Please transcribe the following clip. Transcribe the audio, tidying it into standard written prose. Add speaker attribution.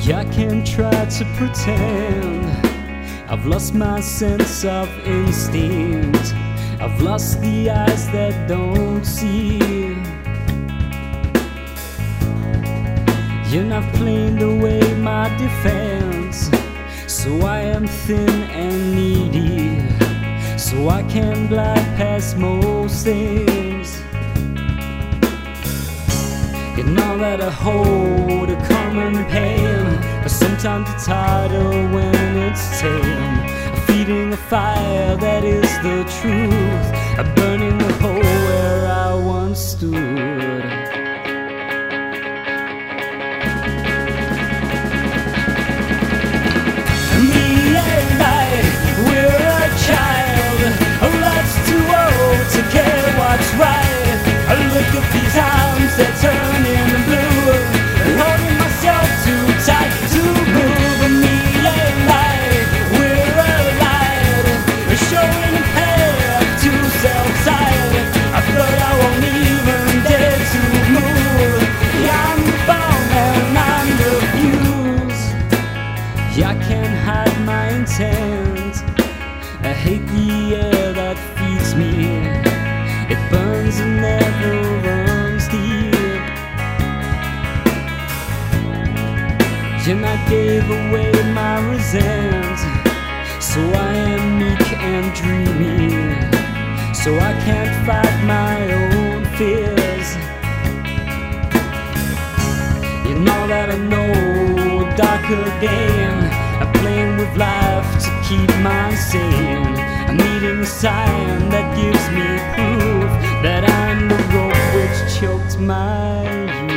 Speaker 1: I can't try to pretend I've lost my sense of instinct. I've lost the eyes that don't see. You're not playing the way my defense, so I am thin and needy, so I can glide past most things. You know that I hold a common pain, but sometimes it's harder when it's tame. Feeding a fire that is the truth, burning the hole where I once stood. Me and I, we're a child, love's too old to care what's right. Look at these arms, they're turning blue, holding myself too tight to move. Me and I, we're alive, showing a pair of two self-side. I thought I won't even dare to move. I'm the bomb and I'm the fuse. I can't hide my intent. I hate the air that feeds me. It burns and never runs deep. And I gave away my resent, so I am meek and dreamy, so I can't fight my own fears. You know that I know a darker game, I'm playing with life to keep mine sane. I'm needing a sign that gives me proof that I'm the rope which choked my youth.